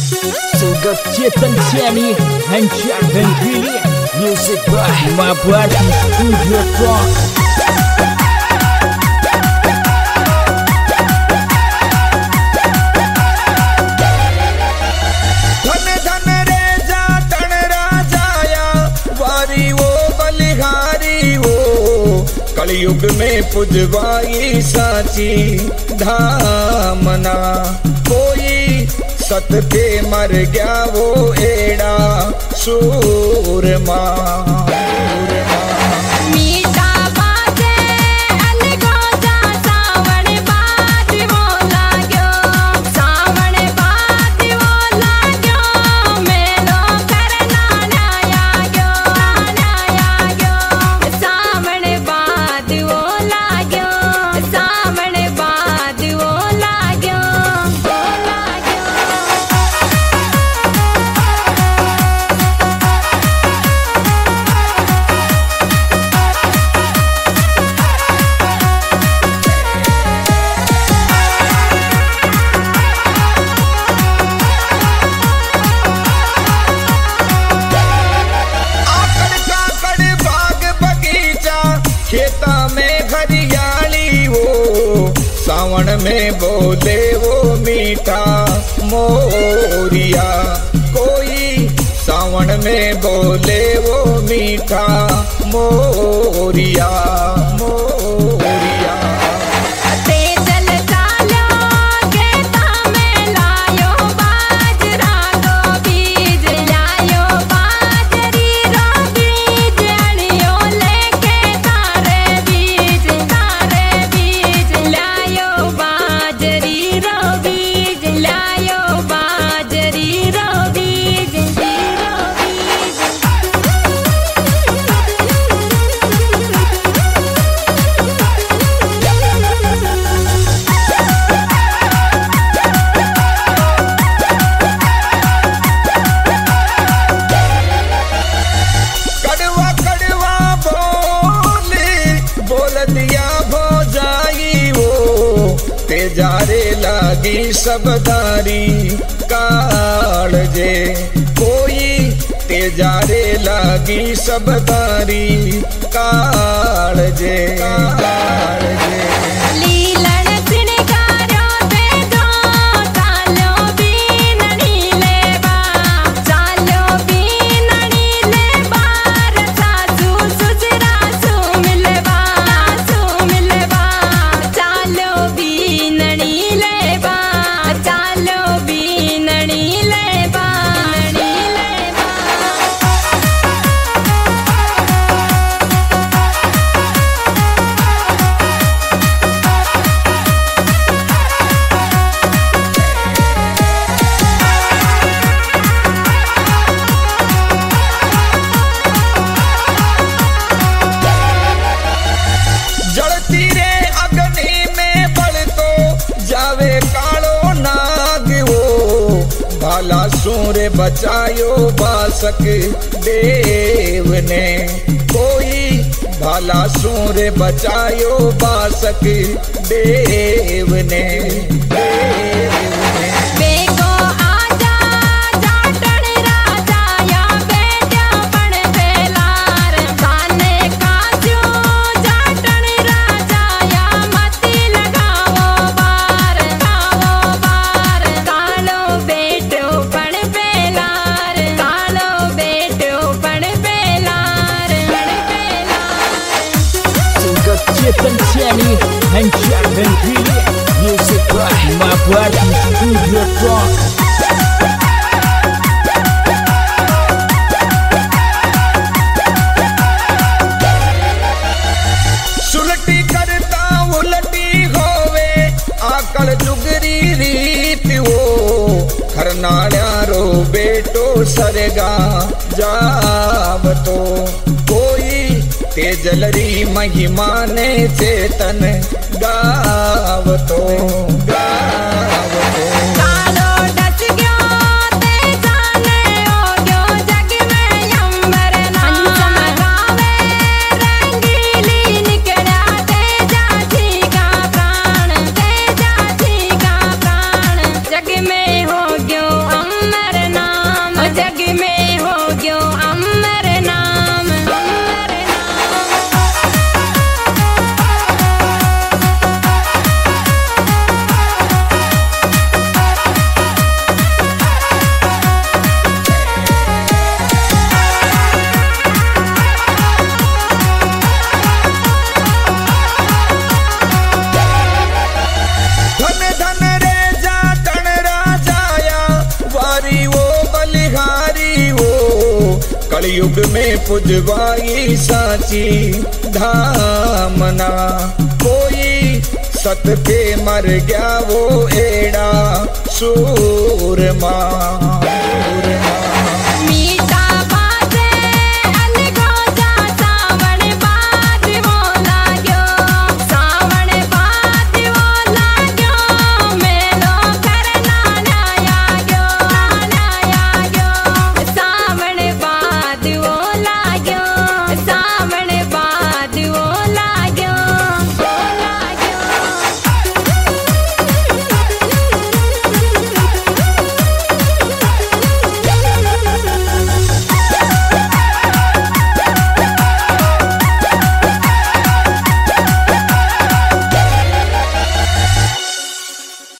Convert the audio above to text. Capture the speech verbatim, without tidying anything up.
Sugat Chetan Chani and Jack Bengili. Music by my brother Studio Talk. कलयुग में पुजवाई साची धामना, कोई सत के मर गया वो एड़ा सूरमा। खेता में हरियाली वो, सावन में बोले वो मीठा मोरिया, कोई सावन में बोले वो मीठा मोरिया मोरिया। जारे लागी सबदारी कालजे, कोई तेजारे लागी सबदारी कालजे कालजे। भाला सूरे बचायो बासक देव ने, कोई भाला सूरे बचायो बासक देव ने देव ने। Chetan Chani and Jack Bengili. Music by my brother Studio Talk. सुलटी करता उलटी होवे आकल जुगरी रीत वो, खरनाड़ा रो बेटो सरगा जावतो, कोई तेजलरी महिमा ने चेतन गावतो गावतो। जग में हो गयो अमर कलयुग में पुजवाई साची धामना। कोई सत पे मर गया वो एड़ा सूरमा।